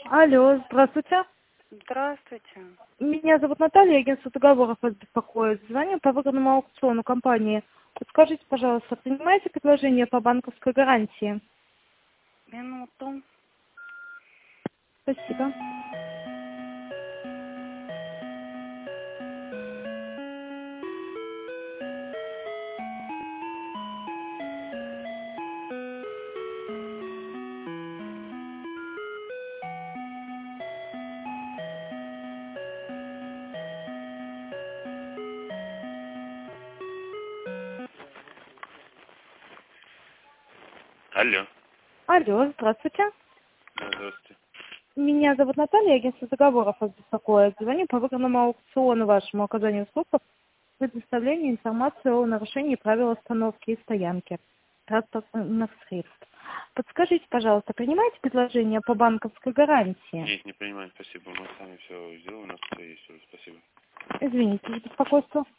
Алло, здравствуйте. Здравствуйте. Меня зовут Наталья, агентство договоров вас беспокоит. Звоню по выгодному аукциону компании. Подскажите, пожалуйста, принимаете предложение по банковской гарантии? Минуту. Спасибо. Алло. Алло, здравствуйте. Да, здравствуйте. Меня зовут Наталья, агентство договоров вас беспокоит. Звоню по выгодному аукциону вашему оказанию услуг по предоставлению информации о нарушении правил остановки и стоянки транспортных средств. Подскажите, пожалуйста, принимаете предложение по банковской гарантии? Нет, не понимаю, спасибо. Мы сами все сделали, у нас все есть уже, спасибо. Извините за беспокойство.